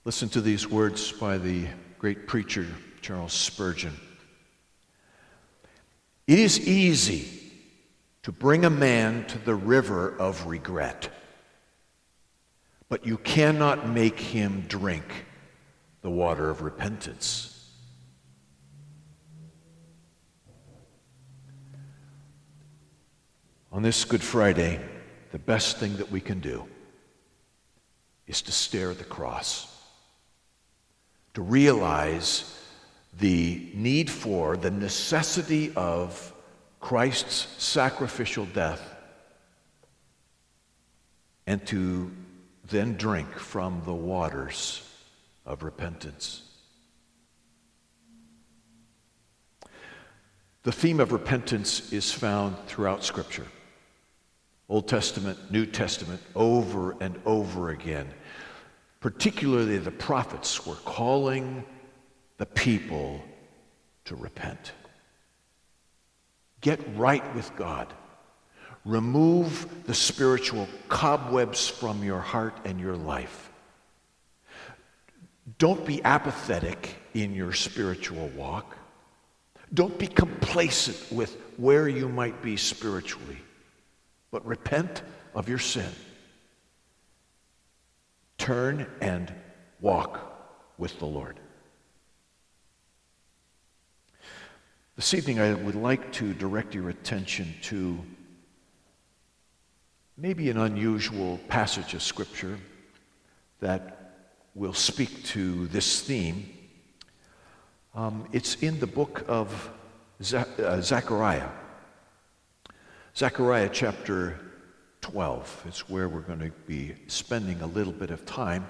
Listen to these words by the great preacher Charles Spurgeon. It is easy to bring a man to the river of regret, but you cannot make him drink the water of repentance. On this Good Friday, the best thing that we can do is to stare at the cross, to realize the need for, the necessity of Christ's sacrificial death, and to then drink from the waters of repentance. The theme of repentance is found throughout Scripture. Old Testament, New Testament, over and over again. Particularly the prophets were calling the people to repent. Get right with God. Remove the spiritual cobwebs from your heart and your life. Don't be apathetic in your spiritual walk. Don't be complacent with where you might be spiritually, but repent of your sin. Turn and walk with the Lord. This evening I would like to direct your attention to maybe an unusual passage of Scripture that will speak to this theme. It's in the book of Zechariah. Zechariah chapter 12 is where we're going to be spending a little bit of time.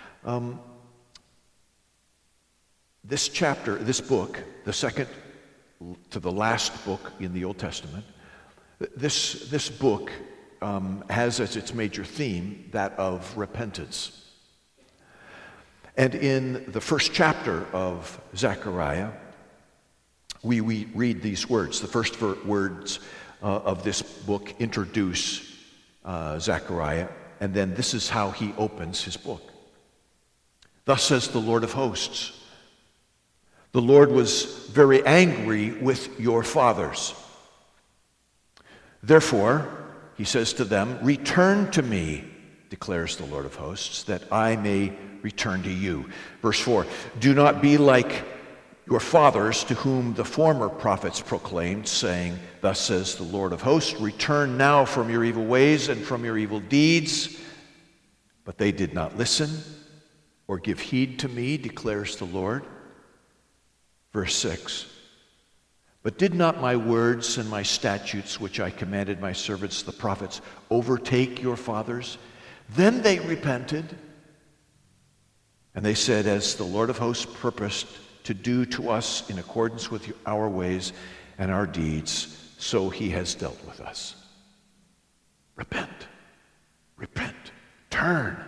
This chapter, this book, the second to the last book in the Old Testament, this book has as its major theme that of repentance. And in the first chapter of Zechariah, we read these words. The first words of this book introduce Zechariah, and then this is how he opens his book. Thus says the Lord of hosts, the Lord was very angry with your fathers. Therefore, he says to them, return to me, declares the Lord of hosts, that I may return to you. Verse 4, do not be like your fathers to whom the former prophets proclaimed, saying, thus says the Lord of hosts, return now from your evil ways and from your evil deeds. But they did not listen or give heed to me, declares the Lord. Verse 6, but did not my words and my statutes, which I commanded my servants the prophets, overtake your fathers? Then they repented, and they said, as the Lord of hosts purposed to do to us in accordance with our ways and our deeds, so he has dealt with us. Repent, repent, turn.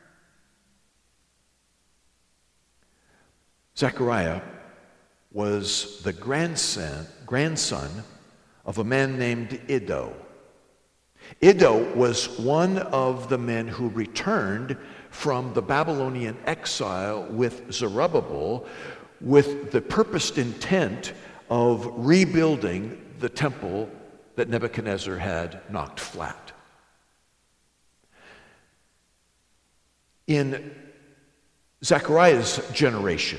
Zechariah was the grandson of a man named Iddo. Iddo was one of the men who returned from the Babylonian exile with Zerubbabel with the purposed intent of rebuilding the temple that Nebuchadnezzar had knocked flat. In Zechariah's generation,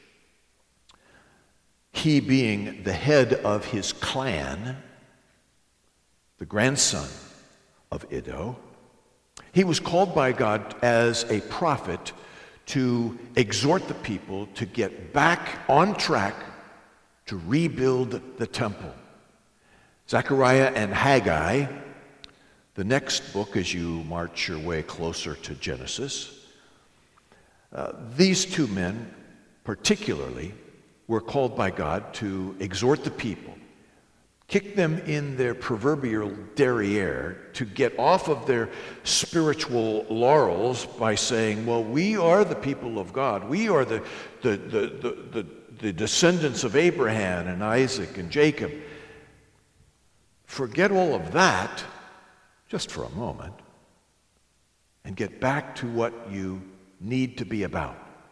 he being the head of his clan, the grandson of Iddo, he was called by God as a prophet to exhort the people to get back on track to rebuild the temple. Zechariah and Haggai, the next book as you march your way closer to Genesis, these two men particularly were called by God to exhort the people, kick them in their proverbial derriere to get off of their spiritual laurels by saying, well, we are the people of God. We are the descendants of Abraham and Isaac and Jacob. Forget all of that just for a moment and get back to what you need to be about.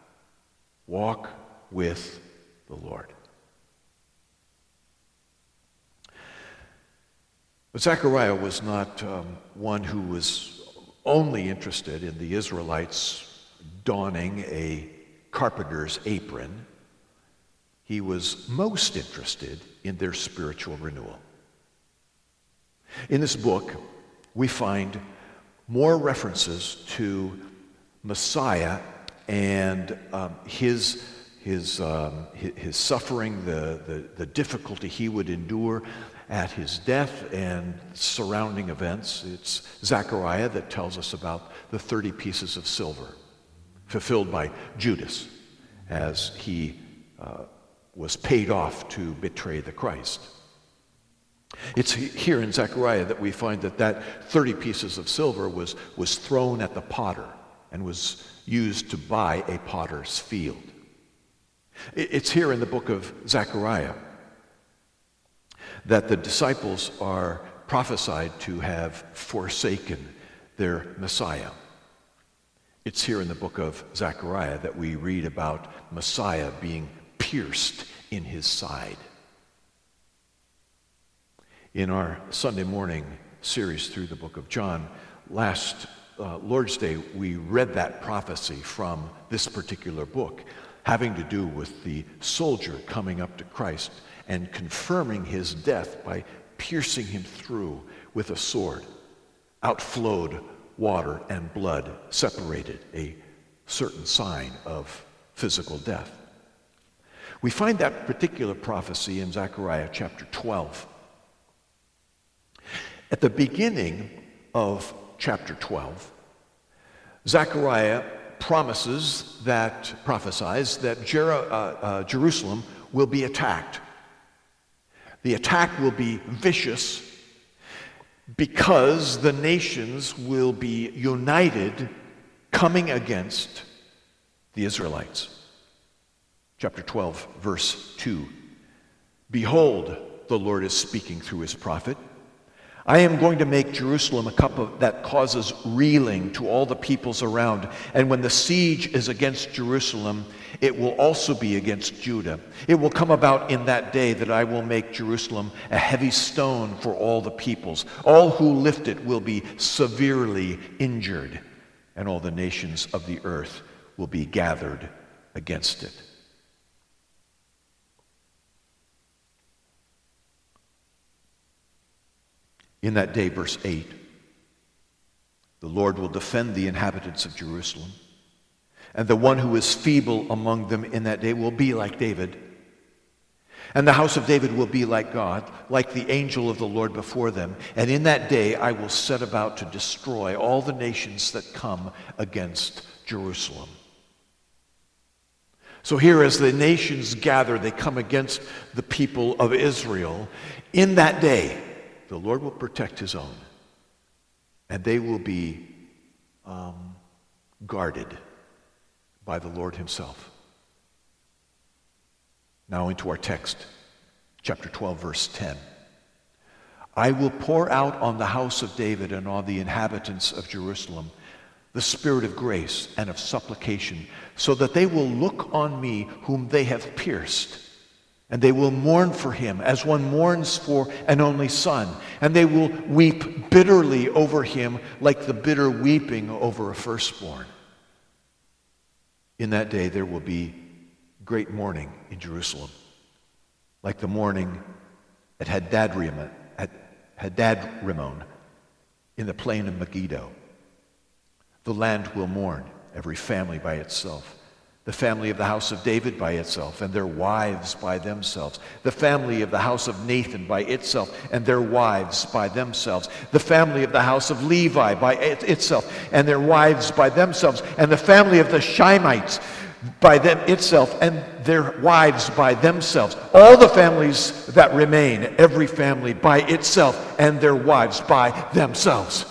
Walk with the Lord. But Zechariah was not one who was only interested in the Israelites donning a carpenter's apron. He was most interested in their spiritual renewal. In this book, we find more references to Messiah and his suffering, the difficulty he would endure at his death and surrounding events. It's Zechariah that tells us about the 30 pieces of silver fulfilled by Judas as he was paid off to betray the Christ. It's here in Zechariah that we find that 30 pieces of silver was thrown at the potter and was used to buy a potter's field. It's here in the book of Zechariah that the disciples are prophesied to have forsaken their Messiah. It's here in the book of Zechariah that we read about Messiah being pierced in his side. In our Sunday morning series through the book of John, last Lord's Day, we read that prophecy from this particular book, having to do with the soldier coming up to Christ and confirming his death by piercing him through with a sword. Outflowed water and blood separated, a certain sign of physical death. We find that particular prophecy in Zechariah chapter 12. At the beginning of chapter 12, Zechariah prophesies that Jerusalem will be attacked. The attack will be vicious because the nations will be united coming against the Israelites. Chapter 12, verse 2. Behold, the Lord is speaking through his prophet. I am going to make Jerusalem a cup that causes reeling to all the peoples around. And when the siege is against Jerusalem, it will also be against Judah. It will come about in that day that I will make Jerusalem a heavy stone for all the peoples. All who lift it will be severely injured, and all the nations of the earth will be gathered against it. In that day, verse 8, the Lord will defend the inhabitants of Jerusalem, and the one who is feeble among them in that day will be like David. And the house of David will be like God, like the angel of the Lord before them. And in that day I will set about to destroy all the nations that come against Jerusalem. So here, as the nations gather, they come against the people of Israel. In that day, the Lord will protect his own, and they will be guarded by the Lord himself. Now into our text, chapter 12, verse 10. I will pour out on the house of David and on the inhabitants of Jerusalem the spirit of grace and of supplication, so that they will look on me whom they have pierced. And they will mourn for him as one mourns for an only son. And they will weep bitterly over him like the bitter weeping over a firstborn. In that day there will be great mourning in Jerusalem, like the mourning at Hadadrimmon in the plain of Megiddo. The land will mourn, every family by itself. The family of the house of David by itself, and their wives by themselves. The family of the house of Nathan by itself, and their wives by themselves. The family of the house of Levi by itself, and their wives by themselves. And the family of the Shimeites by itself, and their wives by themselves. All the families that remain, every family by itself, and their wives by themselves.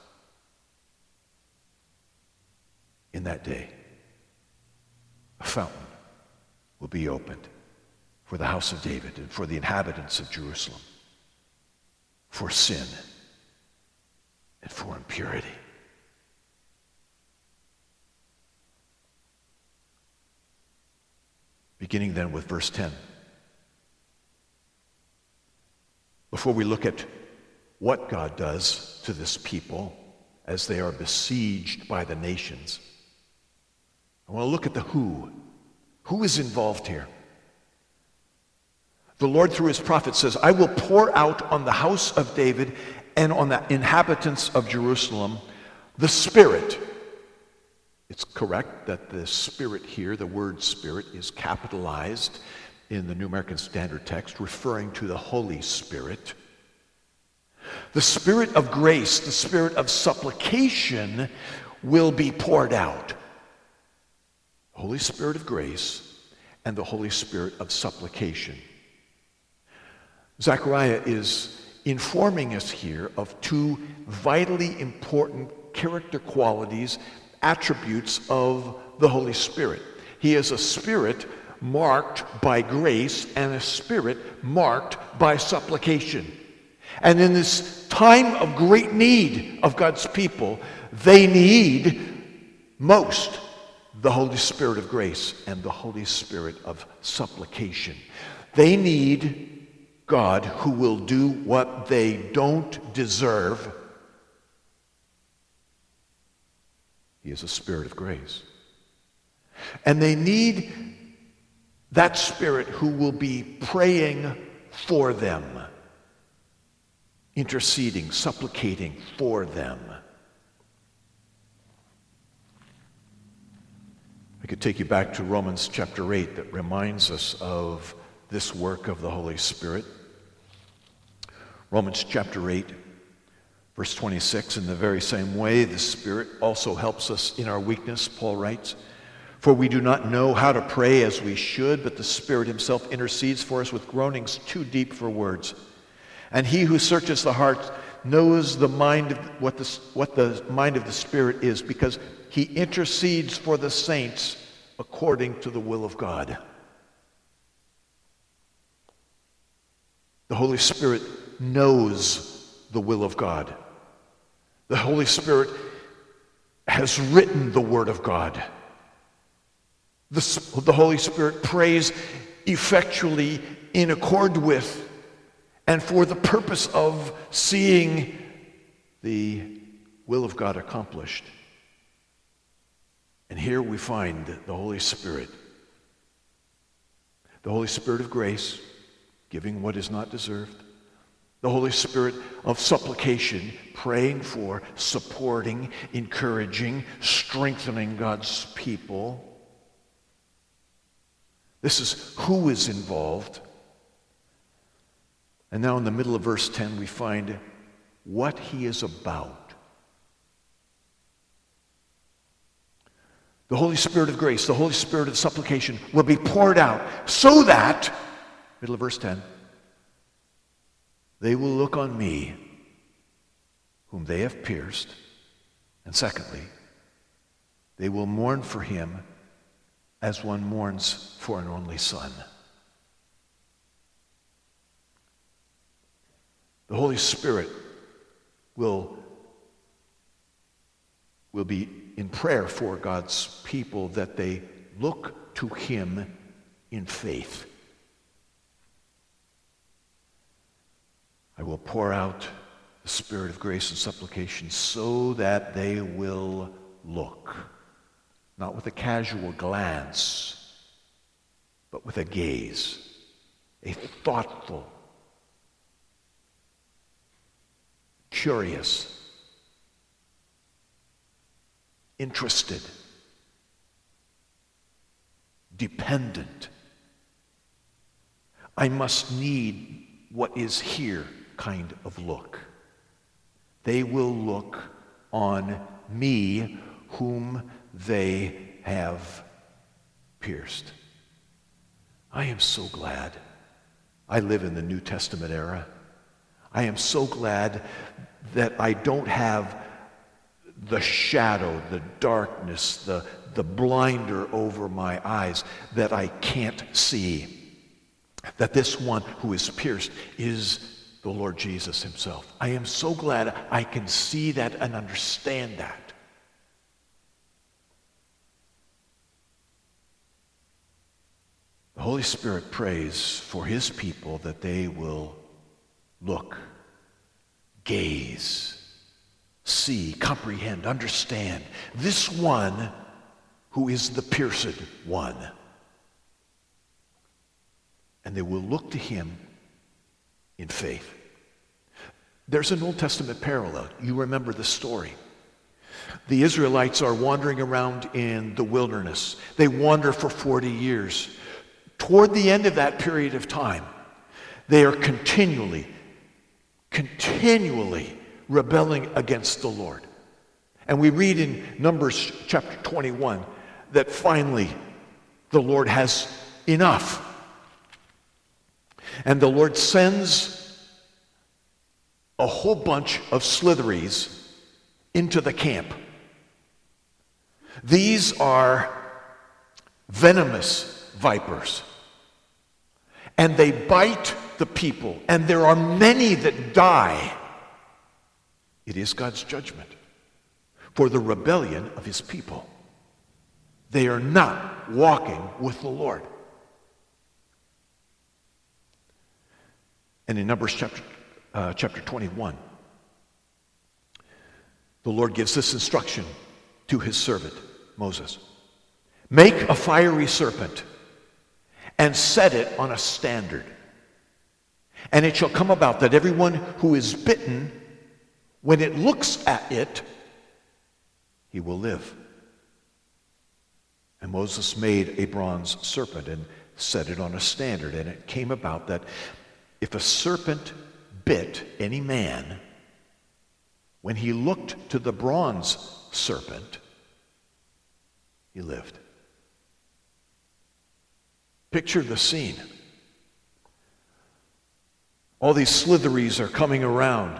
In that day, a fountain will be opened for the house of David and for the inhabitants of Jerusalem, for sin and for impurity. beginning then with verse 10. Before we look at what God does to this people as they are besieged by the nations, I want to look at the who. Who is involved here? The Lord, through his prophet, says, I will pour out on the house of David and on the inhabitants of Jerusalem the Spirit. It's correct that the Spirit here, the word Spirit, is capitalized in the New American Standard Text, referring to the Holy Spirit. The Spirit of grace, the Spirit of supplication will be poured out. Holy Spirit of grace and the Holy Spirit of supplication. Zechariah is informing us here of two vitally important character qualities, attributes of the Holy Spirit. He is a spirit marked by grace and a spirit marked by supplication. And in this time of great need of God's people, they need most the Holy Spirit of grace and the Holy Spirit of supplication. They need God who will do what they don't deserve. He is a spirit of grace. And they need that spirit who will be praying for them, interceding, supplicating for them. I could take you back to Romans chapter 8 that reminds us of this work of the Holy Spirit. Romans chapter 8, verse 26, in the very same way, the Spirit also helps us in our weakness, Paul writes. For we do not know how to pray as we should, but the Spirit himself intercedes for us with groanings too deep for words. And he who searches the heart knows the mind of what the mind of the Spirit is, because he intercedes for the saints according to the will of God. The Holy Spirit knows the will of God. The Holy Spirit has written the Word of God. The Holy Spirit prays effectually in accord with and for the purpose of seeing the will of God accomplished. And here we find the Holy Spirit. The Holy Spirit of grace, giving what is not deserved. The Holy Spirit of supplication, praying for, supporting, encouraging, strengthening God's people. This is who is involved. And now in the middle of verse 10, we find what he is about. The Holy Spirit of grace, the Holy Spirit of supplication will be poured out so that, middle of verse 10, they will look on me, whom they have pierced. And secondly, they will mourn for him as one mourns for an only son. The Holy Spirit will be in prayer for God's people that they look to him in faith. I will pour out the Spirit of grace and supplication so that they will look, not with a casual glance, but with a gaze, a thoughtful, curious, interested, dependent. I must need what is here kind of look. They will look on me whom they have pierced. I am so glad I live in the New Testament era. I am so glad that I don't have the shadow, the darkness, the blinder over my eyes that I can't see. That this one who is pierced is the Lord Jesus himself. I am so glad I can see that and understand that. The Holy Spirit prays for his people that they will look, gaze, see, comprehend, understand this one who is the pierced one. And they will look to him in faith. There's an Old Testament parallel. You remember the story. The Israelites are wandering around in the wilderness. They wander for 40 years. Toward the end of that period of time, they are continually rebelling against the Lord. And we read in Numbers chapter 21 that finally the Lord has enough. And the Lord sends a whole bunch of slitheries into the camp. These are venomous vipers. And they bite the people, and there are many that die. It is God's judgment for the rebellion of his people. They are not walking with the Lord. And in Numbers chapter 21, the Lord gives this instruction to his servant, Moses. Make a fiery serpent and set it on a standard. And it shall come about that everyone who is bitten, when it looks at it, he will live. And Moses made a bronze serpent and set it on a standard. And it came about that if a serpent bit any man, when he looked to the bronze serpent, he lived. Picture the scene. All these slitheries are coming around,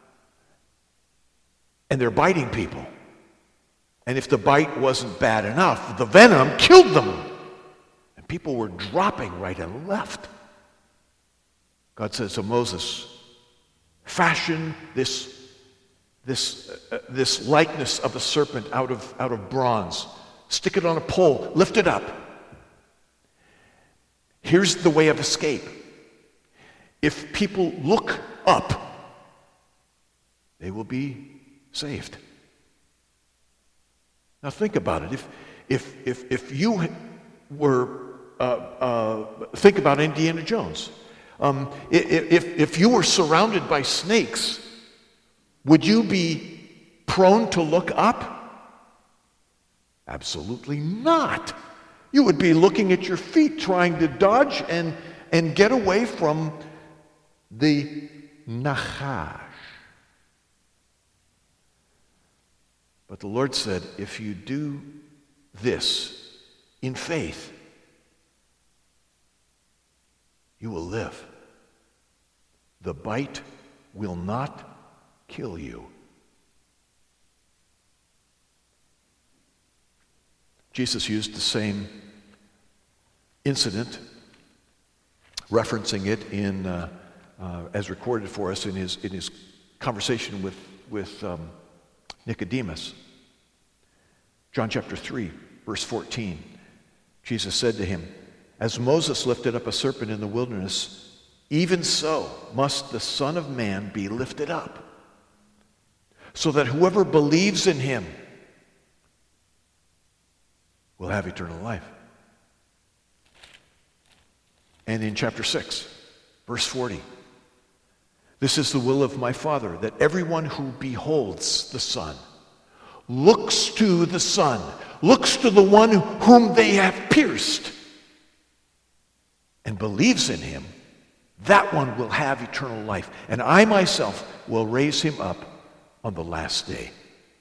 and they're biting people. And if the bite wasn't bad enough, the venom killed them. And people were dropping right and left. God says to Moses, fashion this likeness of a serpent out of bronze. Stick it on a pole, lift it up. Here's the way of escape. If people look up, they will be saved. Now think about it. If you were think about Indiana Jones. If you were surrounded by snakes, would you be prone to look up? Absolutely not. You would be looking at your feet, trying to dodge and get away from the nachash. But the Lord said, if you do this in faith, you will live. The bite will not kill you. Jesus used the same incident, referencing it in as recorded for us in his conversation with Nicodemus. John chapter 3, verse 14. Jesus said to him, as Moses lifted up a serpent in the wilderness, even so must the Son of Man be lifted up, so that whoever believes in him will have eternal life. And in chapter 6, verse 40, this is the will of my Father, that everyone who beholds the Son, looks to the Son, looks to the one whom they have pierced, and believes in him, that one will have eternal life. And I myself will raise him up on the last day.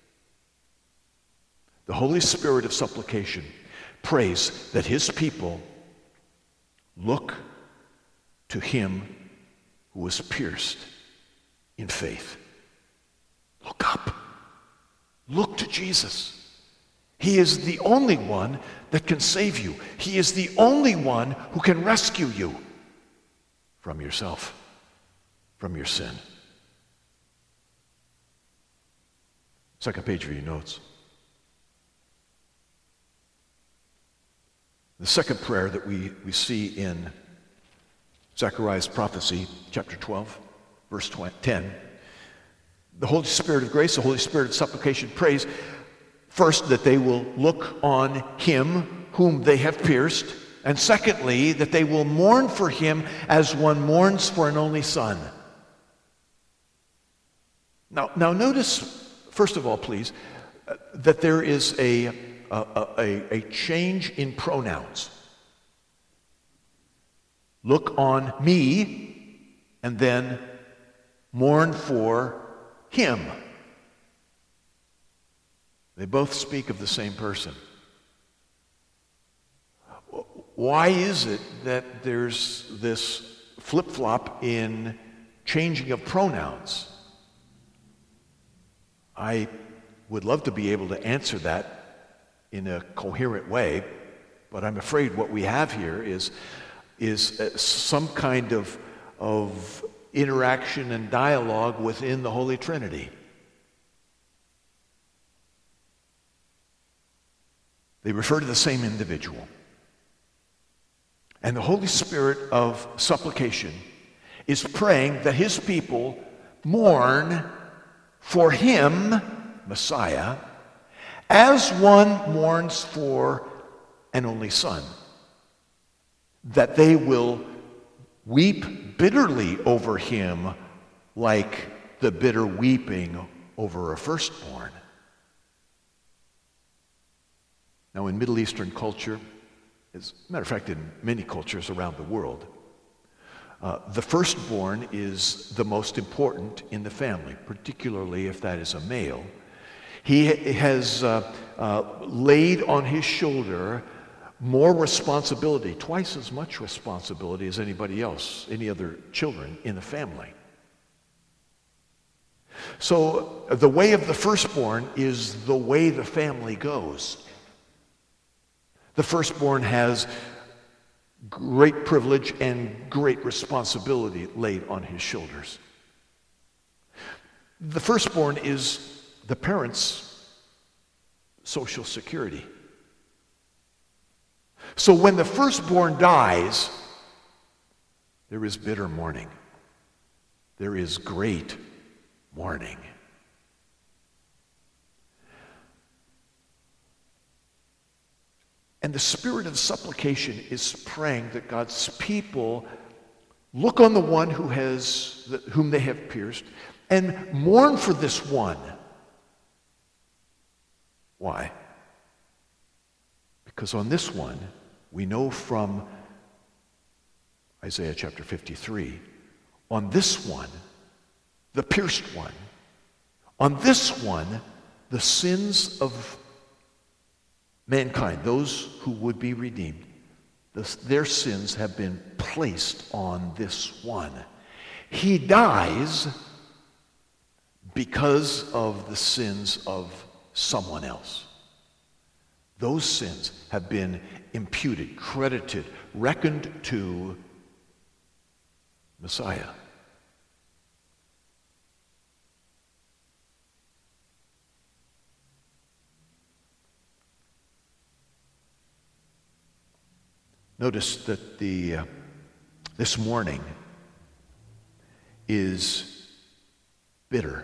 The Holy Spirit of supplication prays that his people look to him who was pierced in faith. Look up. Look to Jesus. He is the only one that can save you. He is the only one who can rescue you from yourself, from your sin. Second page of your notes. The second prayer that we see in Zechariah's prophecy, chapter 12, verse 10, the Holy Spirit of grace, the Holy Spirit of supplication prays first that they will look on him whom they have pierced, and secondly, that they will mourn for him as one mourns for an only son. Now notice, first of all, please, that there is a change in pronouns. Look on me, and then mourn for him. They both speak of the same person. Why is it that there's this flip-flop in changing of pronouns? I would love to be able to answer that in a coherent way, but I'm afraid what we have here is some kind of interaction and dialogue within the Holy Trinity. They refer to the same individual. And the Holy Spirit of supplication is praying that his people mourn for him, Messiah, as one mourns for an only son. That they will weep bitterly over him like the bitter weeping over a firstborn. Now, in Middle Eastern culture, as a matter of fact, in many cultures around the world, the firstborn is the most important in the family, particularly if that is a male. He has laid on his shoulder more responsibility, twice as much responsibility as anybody else, any other children in the family. So the way of the firstborn is the way the family goes. The firstborn has great privilege and great responsibility laid on his shoulders. The firstborn is the parents' social security. So when the firstborn dies, there is bitter mourning. There is great mourning. And the spirit of supplication is praying that God's people look on the one whom they have pierced and mourn for this one. Why? Because on this one, we know from Isaiah chapter 53, on this one, the pierced one, on this one, the sins of mankind, those who would be redeemed, their sins have been placed on this one. He dies because of the sins of someone else. Those sins have been imputed, credited, reckoned to Messiah. Notice that this mourning is bitter.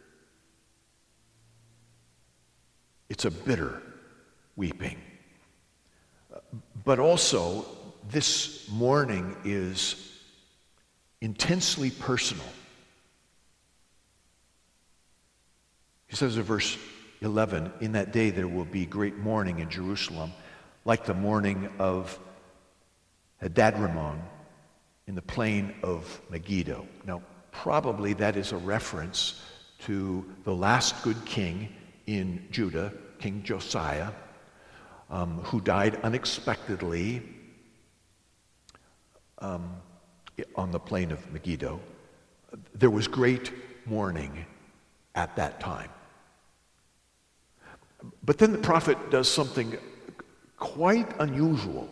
It's a bitter weeping. But also, this mourning is intensely personal. He says in verse 11, "In that day there will be great mourning in Jerusalem, like the mourning of Hadad-rimmon in the plain of Megiddo." Now, probably that is a reference to the last good king in Judah, King Josiah, who died unexpectedly on the plain of Megiddo. There was great mourning at that time. But then the prophet does something quite unusual.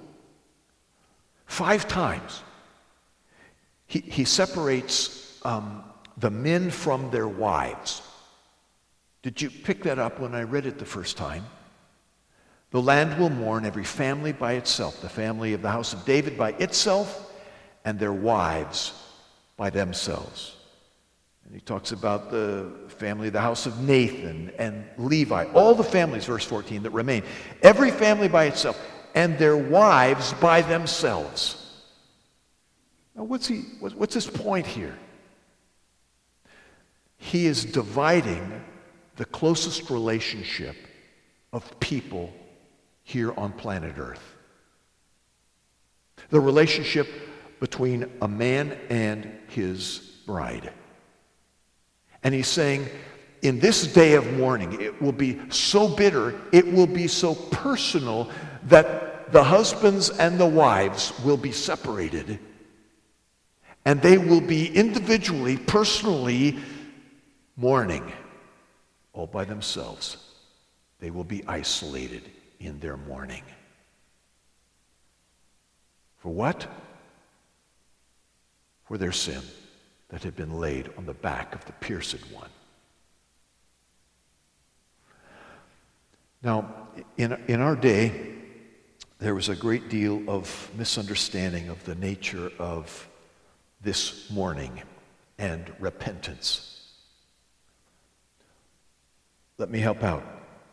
5 times he separates the men from their wives. Did you pick that up when I read it the first time? The land will mourn, every family by itself, the family of the house of David by itself, and their wives by themselves. And he talks about the family of the house of Nathan and Levi, all the families, verse 14, that remain. Every family by itself, and their wives by themselves. Now what's his point here? He is dividing the closest relationship of people here on planet Earth. The relationship between a man and his bride. And he's saying, in this day of mourning, it will be so bitter, it will be so personal that the husbands and the wives will be separated. And they will be individually, personally mourning all by themselves. They will be isolated in their mourning. For what? For their sin that had been laid on the back of the pierced one. Now, in our day, there was a great deal of misunderstanding of the nature of this mourning and repentance. Let me help out.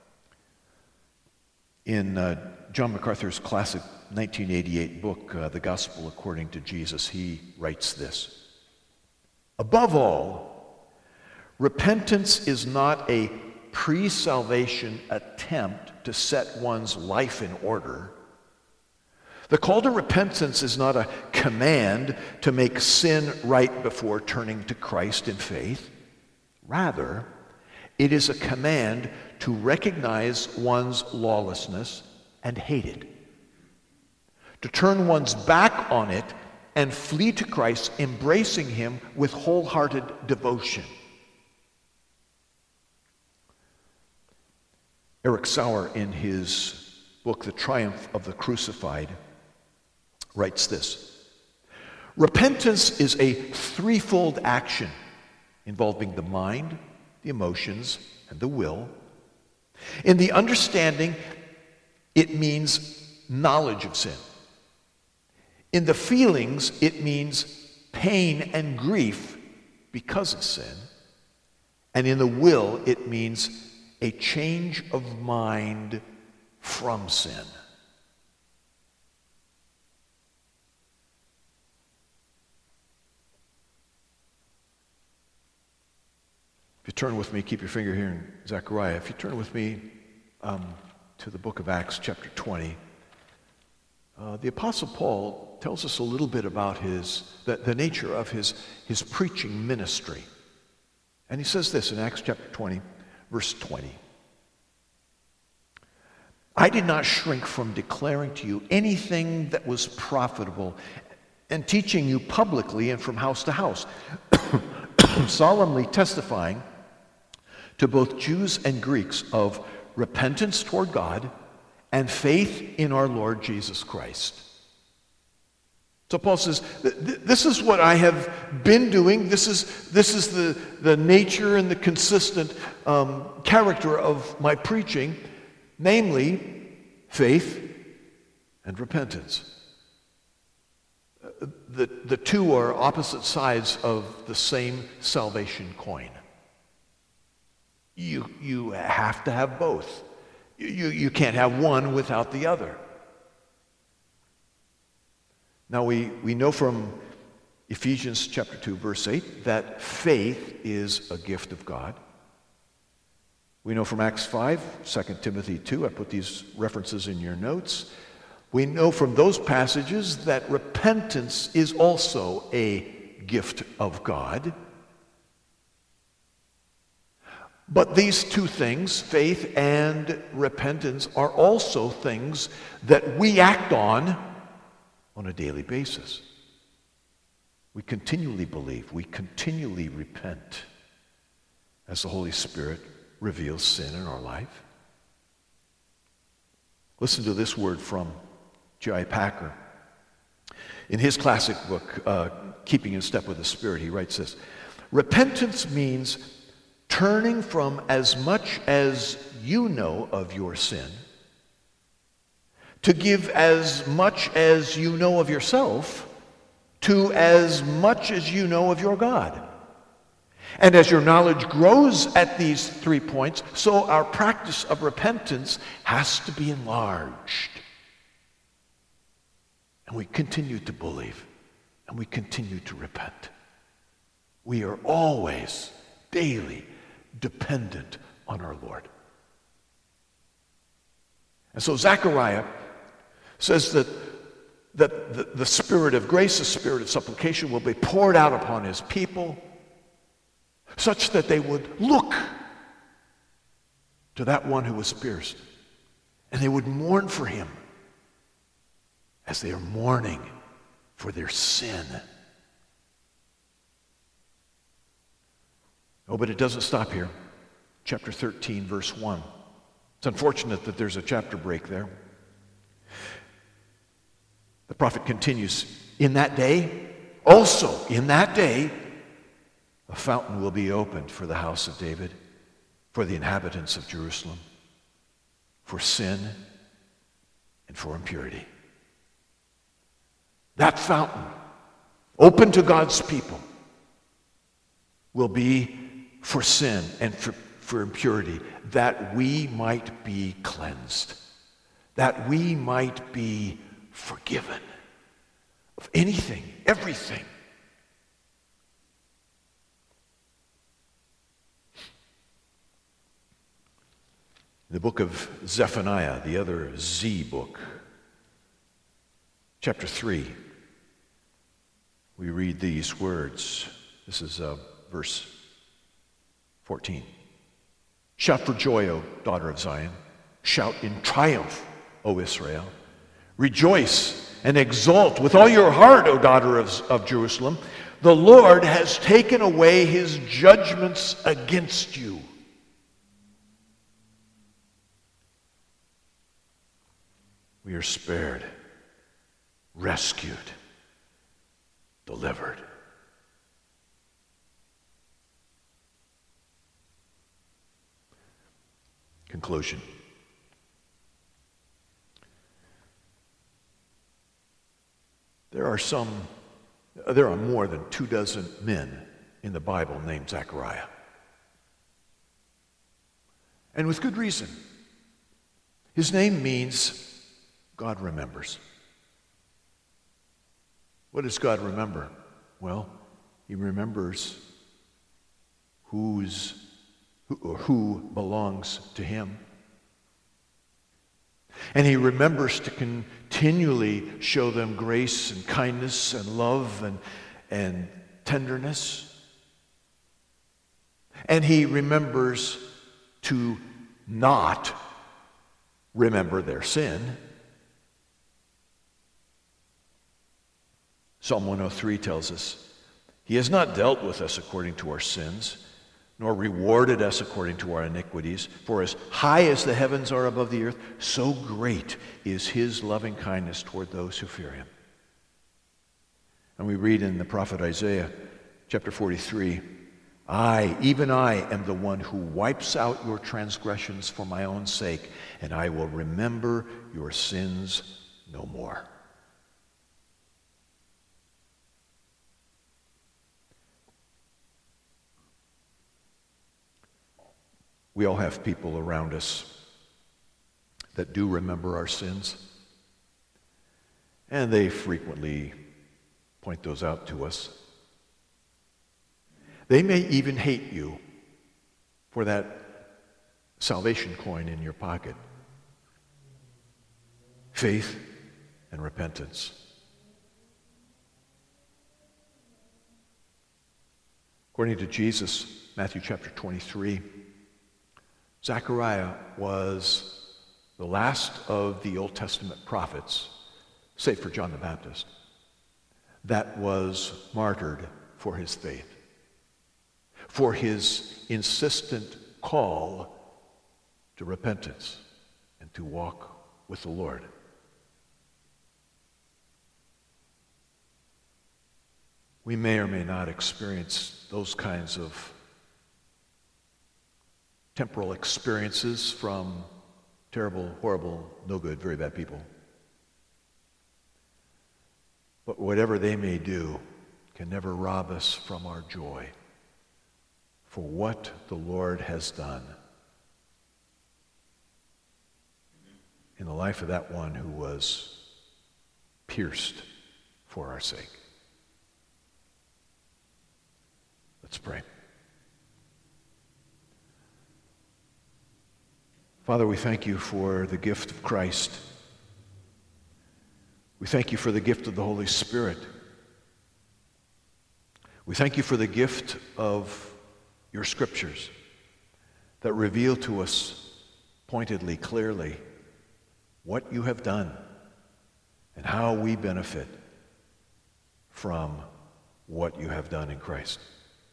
In John MacArthur's classic 1988 book, The Gospel According to Jesus, he writes this: above all, repentance is not a pre-salvation attempt to set one's life in order. The call to repentance is not a command to make sin right before turning to Christ in faith. Rather, it is a command to recognize one's lawlessness and hate it, to turn one's back on it and flee to Christ, embracing him with wholehearted devotion. Eric Sauer, in his book, The Triumph of the Crucified, writes this: repentance is a threefold action involving the mind, the emotions, and the will. In the understanding, it means knowledge of sin. In the feelings, it means pain and grief because of sin. And in the will, it means a change of mind from sin. If you turn with me, keep your finger here in Zechariah. If you turn with me to the book of Acts, chapter 20, the Apostle Paul tells us a little bit about the nature of his preaching ministry. And he says this in Acts chapter 20, verse 20. I did not shrink from declaring to you anything that was profitable and teaching you publicly and from house to house, solemnly testifying to both Jews and Greeks of repentance toward God and faith in our Lord Jesus Christ. So Paul says, this is what I have been doing. This is the nature and the consistent character of my preaching, namely faith and repentance. The two are opposite sides of the same salvation coin. You have to have both. You can't have one without the other. Now we know from Ephesians chapter 2, verse 8, that faith is a gift of God. We know from Acts 5, 2 Timothy 2, I put these references in your notes. We know from those passages that repentance is also a gift of God. But these two things, faith and repentance, are also things that we act on a daily basis. We continually believe, we continually repent as the Holy Spirit reveals sin in our life. Listen to this word from J.I. Packer. In his classic book, Keeping in Step with the Spirit, he writes this: repentance means turning from as much as you know of your sin to give as much as you know of yourself to as much as you know of your God. And as your knowledge grows at these 3 points, so our practice of repentance has to be enlarged. And we continue to believe, and we continue to repent. We are always, daily, dependent on our Lord. And so Zechariah says that the Spirit of grace, the Spirit of supplication will be poured out upon his people such that they would look to that one who was pierced, and they would mourn for him as they are mourning for their sin. Oh, but it doesn't stop here. Chapter 13, verse 1. It's unfortunate that there's a chapter break there. The prophet continues, in that day, also in that day, a fountain will be opened for the house of David, for the inhabitants of Jerusalem, for sin and for impurity. That fountain, open to God's people, will be for sin and for impurity, that we might be cleansed, that we might be forgiven of anything, everything. The book of Zephaniah, the other Z book, chapter 3, we read these words. This is verse 14. Shout for joy, O daughter of Zion. Shout in triumph, O Israel. Rejoice and exult with all your heart, O daughter of Jerusalem. The Lord has taken away his judgments against you. We are spared, rescued, delivered. Conclusion. There are more than 24 men in the Bible named Zechariah. And with good reason. His name means God remembers. What does God remember? Well, he remembers who belongs to him. And he remembers to continually show them grace and kindness and love and tenderness. And he remembers to not remember their sin. Psalm 103 tells us, he has not dealt with us according to our sins, nor rewarded us according to our iniquities. For as high as the heavens are above the earth, so great is his loving kindness toward those who fear him. And we read in the prophet Isaiah, chapter 43, even I am the one who wipes out your transgressions for my own sake, and I will remember your sins no more. We all have people around us that do remember our sins, and they frequently point those out to us. They may even hate you for that salvation coin in your pocket. Faith and repentance. According to Jesus, Matthew chapter 23, Zechariah was the last of the Old Testament prophets, save for John the Baptist, that was martyred for his faith, for his insistent call to repentance and to walk with the Lord. We may or may not experience those kinds of temporal experiences from terrible, horrible, no good, very bad people. But whatever they may do can never rob us from our joy for what the Lord has done in the life of that one who was pierced for our sake. Let's pray. Father, we thank you for the gift of Christ. We thank you for the gift of the Holy Spirit. We thank you for the gift of your scriptures that reveal to us pointedly, clearly, what you have done and how we benefit from what you have done in Christ.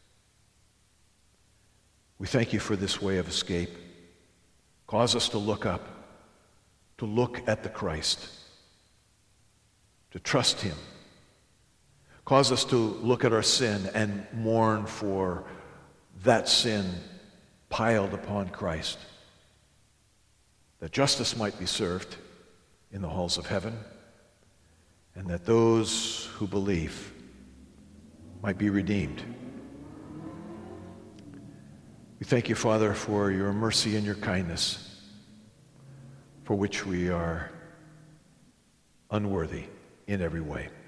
We thank you for this way of escape. Cause us to look up, to look at the Christ, to trust him. Cause us to look at our sin and mourn for that sin piled upon Christ, that justice might be served in the halls of heaven, and that those who believe might be redeemed. We thank you, Father, for your mercy and your kindness, for which we are unworthy in every way.